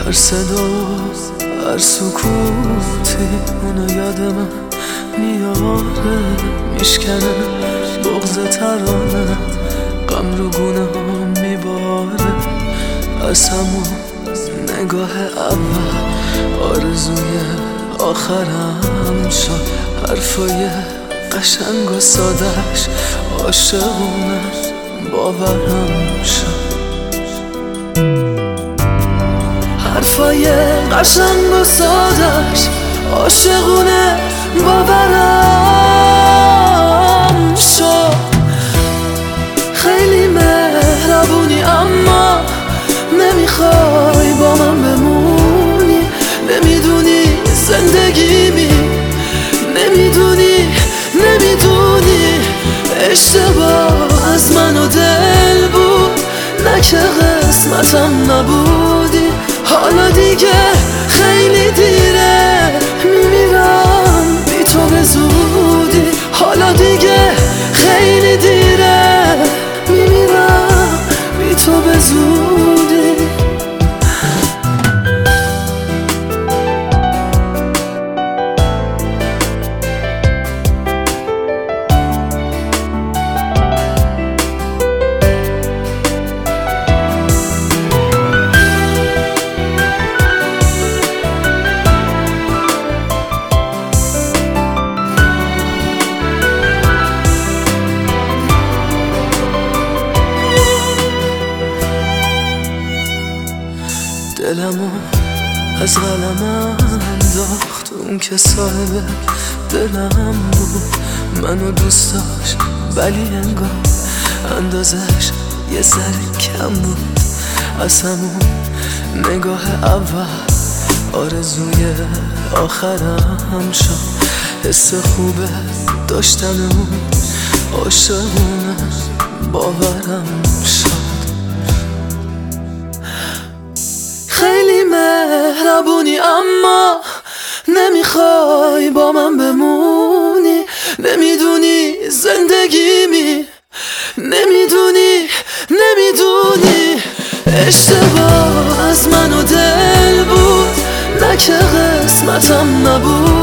هر صدا هر سکوتی اونو یاد من میاره، میشکنه بغض ترانه، غم رو گونه ها میباره. از همون نگاه اول آرزوی آخرم شد، حرفای قشنگ و سادش عاشقونه باورم شد. حرفای قشنگ و سادش عاشقونه باورم شد. خیلی مهربونی اما نمیخوای با من بمونی، نمیدونی زندگیمی، نمیدونی اشتباه از من و دل بود، نه که قسمتم نبودی. حالا دیگه خیلی دیره، میمیرم بی تو به زودی. حالا دیگه خیلی دیره، میمیرم بی تو به زودی. دلمو از قلمم انداخت اون که صاحب دلم بود، منو دوست داشت ولی انگار اندازش یه ذره کم بود. از همون نگاه اول آرزوی آخرم شد، حس خوبه داشتن اون عاشقونه باورم شد. خیلی مهربونی اما نمیخوای با من بمونی، نمیدونی زندگیمی، نمیدونی اشتباه از من و دل بود، نه که قسمتم نبود.